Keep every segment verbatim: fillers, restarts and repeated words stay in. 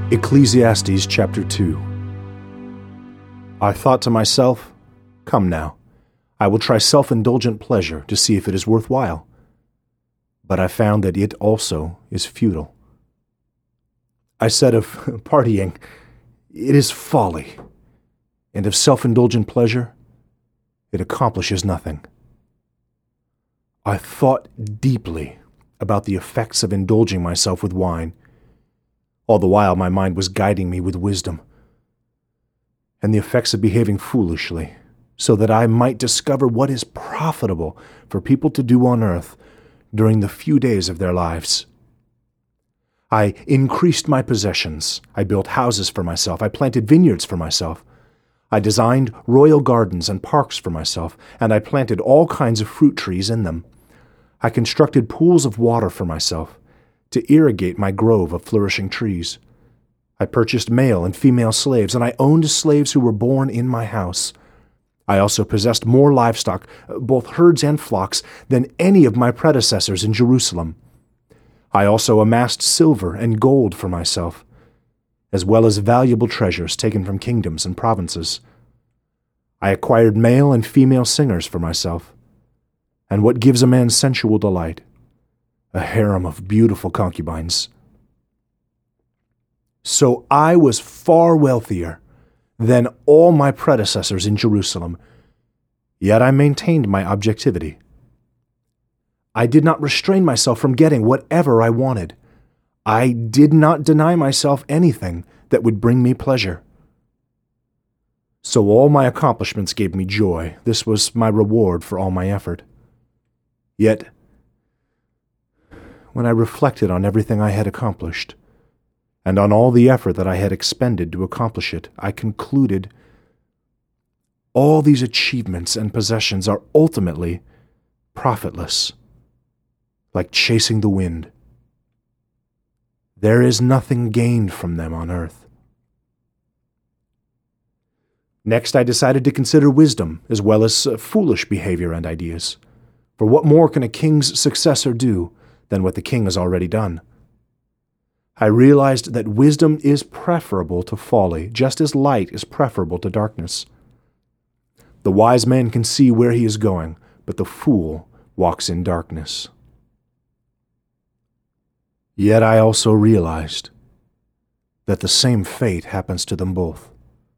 Ecclesiastes chapter two. I thought to myself, come now, I will try self-indulgent pleasure to see if it is worthwhile. But I found that it also is futile. I said of partying, it is folly, and of self-indulgent pleasure, it accomplishes nothing. I thought deeply about the effects of indulging myself with wine. All the while my mind was guiding me with wisdom, and the effects of behaving foolishly, so that I might discover what is profitable for people to do on earth during the few days of their lives. I increased my possessions. I built houses for myself. I planted vineyards for myself. I designed royal gardens and parks for myself, and I planted all kinds of fruit trees in them. I constructed pools of water for myself to irrigate my grove of flourishing trees. I purchased male and female slaves, and I owned slaves who were born in my house. I also possessed more livestock, both herds and flocks, than any of my predecessors in Jerusalem. I also amassed silver and gold for myself, as well as valuable treasures taken from kingdoms and provinces. I acquired male and female singers for myself, and what gives a man sensual delight, a harem of beautiful concubines. So I was far wealthier than all my predecessors in Jerusalem, yet I maintained my objectivity. I did not restrain myself from getting whatever I wanted. I did not deny myself anything that would bring me pleasure. So all my accomplishments gave me joy. This was my reward for all my effort. Yet, when I reflected on everything I had accomplished, and on all the effort that I had expended to accomplish it, I concluded all these achievements and possessions are ultimately profitless, like chasing the wind. There is nothing gained from them on earth. Next, I decided to consider wisdom as well as uh, foolish behavior and ideas. For what more can a king's successor do than what the king has already done? I realized that wisdom is preferable to folly, just as light is preferable to darkness. The wise man can see where he is going, but the fool walks in darkness. Yet I also realized that the same fate happens to them both.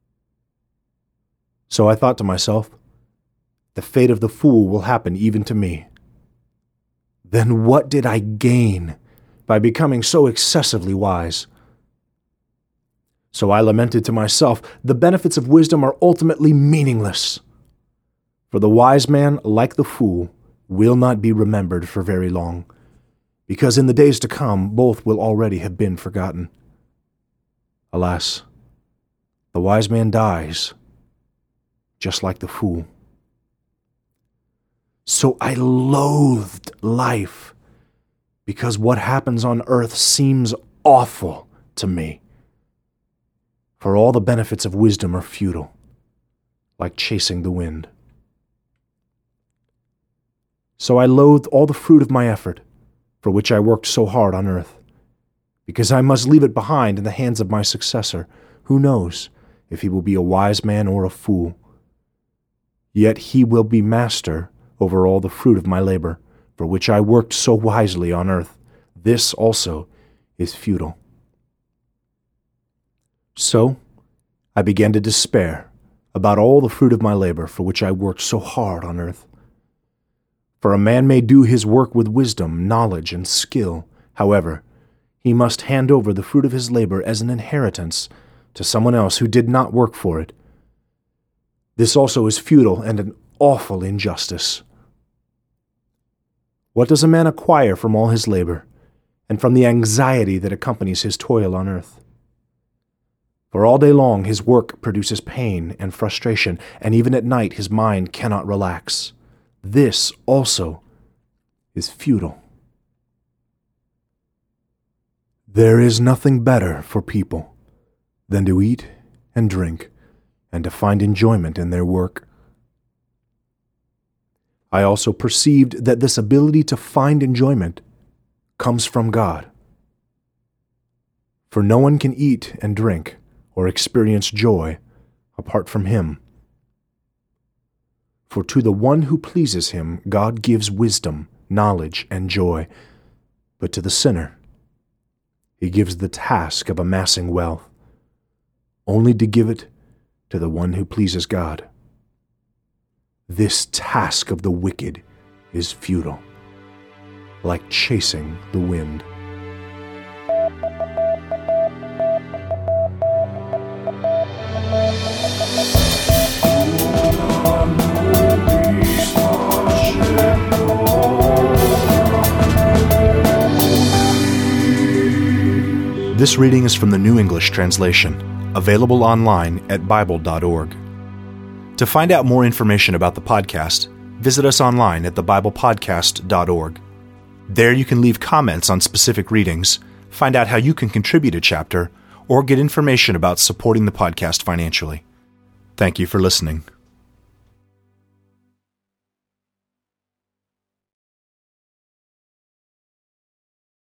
So I thought to myself, the fate of the fool will happen even to me. Then what did I gain by becoming so excessively wise? So I lamented to myself, the benefits of wisdom are ultimately meaningless. For the wise man, like the fool, will not be remembered for very long, because in the days to come both will already have been forgotten. Alas, the wise man dies, just like the fool. So I loathed life, because what happens on earth seems awful to me. For all the benefits of wisdom are futile, like chasing the wind. So I loathed all the fruit of my effort, for which I worked so hard on earth, because I must leave it behind in the hands of my successor. Who knows if he will be a wise man or a fool? Yet he will be master over all the fruit of my labor, for which I worked so wisely on earth. This also is futile. So I began to despair about all the fruit of my labor, for which I worked so hard on earth. For a man may do his work with wisdom, knowledge, and skill. However, he must hand over the fruit of his labor as an inheritance to someone else who did not work for it. This also is futile and an awful injustice. What does a man acquire from all his labor, and from the anxiety that accompanies his toil on earth? For all day long his work produces pain and frustration, and even at night his mind cannot relax. This also is futile. There is nothing better for people than to eat and drink and to find enjoyment in their work. I also perceived that this ability to find enjoyment comes from God. For no one can eat and drink or experience joy apart from Him. For to the one who pleases Him, God gives wisdom, knowledge, and joy, but to the sinner, He gives the task of amassing wealth, only to give it to the one who pleases God. This task of the wicked is futile, like chasing the wind. This reading is from the New English Translation, available online at Bible dot org. To find out more information about the podcast, visit us online at the Bible podcast dot org. There you can leave comments on specific readings, find out how you can contribute a chapter, or get information about supporting the podcast financially. Thank you for listening.